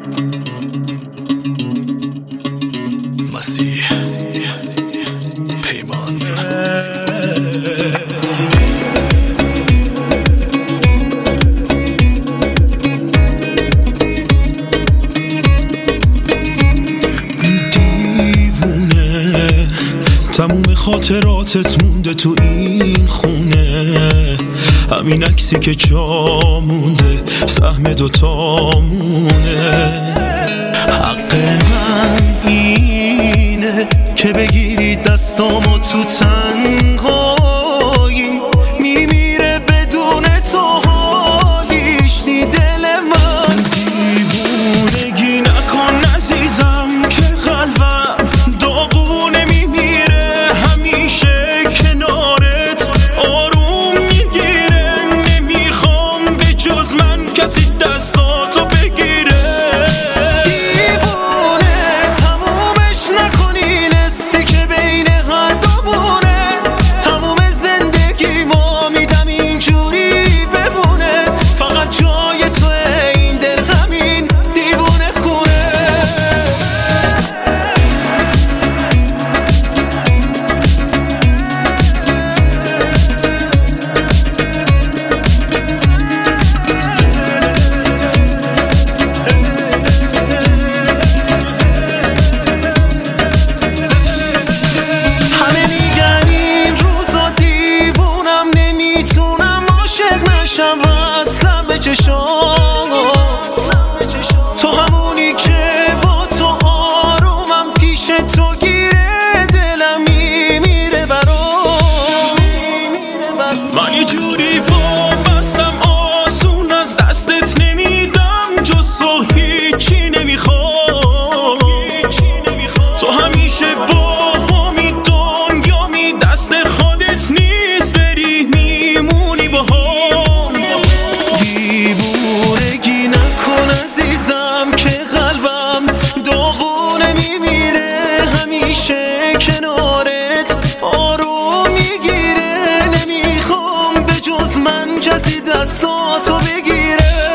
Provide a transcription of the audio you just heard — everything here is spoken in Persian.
مسیح پیمان دیوونه، تموم خاطراتت مونده تو این خونه، همین عکسی که جا مونده سهم دوتامونه. حق من اینه که بگیری دستامو تو تنهایی، میمیره بدون تو حالیش نی دل من. دیوونگی نکن عزیزم که قلبم داغونه، میمیره همیشه کنارت آروم میگیره، نمیخوام به جز من کسی دستاتو بگیره. تو همونی که با تو آرومم، پیش تو گیره دلم میمیره برام. من یه جوری وابستم آسون از دستت نمیدم، جز تو هیچی نمیخوام. تو همیشه با همی دنیامی، دست خودت نیست بری میمونی با هم. دیوونگی نکن عزیزم که قلبم داغونه، میمیره همیشه کنارت آروم میگیره، نمیخوام به جز من کسی دستاتو بگیره.